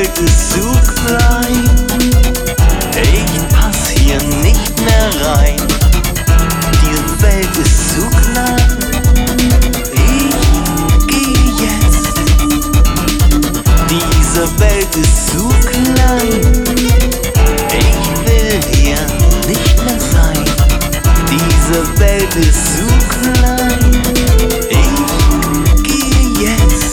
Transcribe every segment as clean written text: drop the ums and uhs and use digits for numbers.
Welt ist zu klein. Ich pass hier nicht mehr rein. Diese Welt ist zu klein. Ich gehe jetzt. Diese Welt ist zu klein. Ich will hier nicht mehr sein. Diese Welt ist zu klein. Ich gehe jetzt.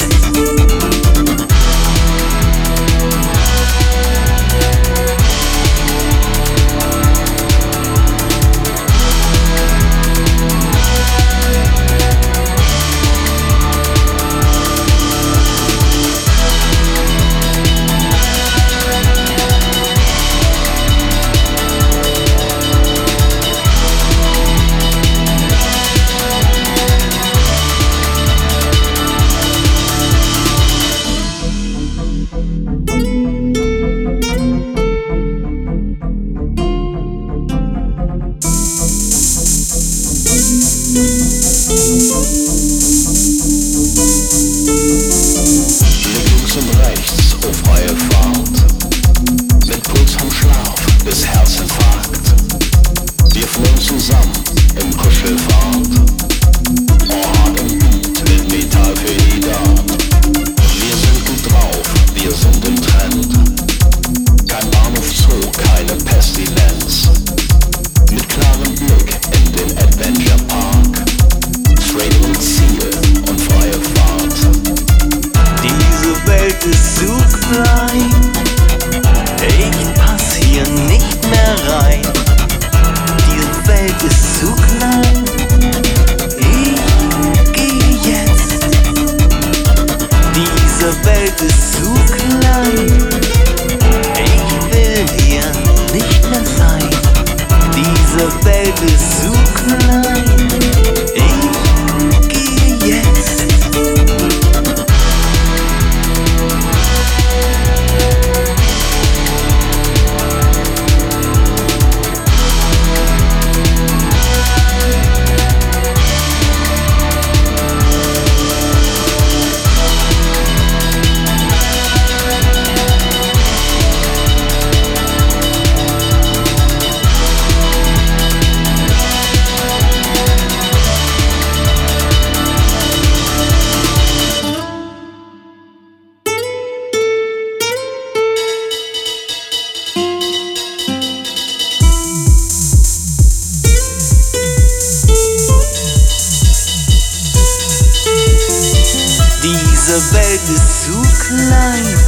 Diese Welt ist zu klein.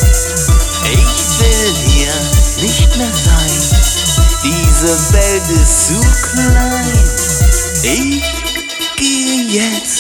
Ich will hier nicht mehr sein. Diese Welt ist zu klein. Ich gehe jetzt.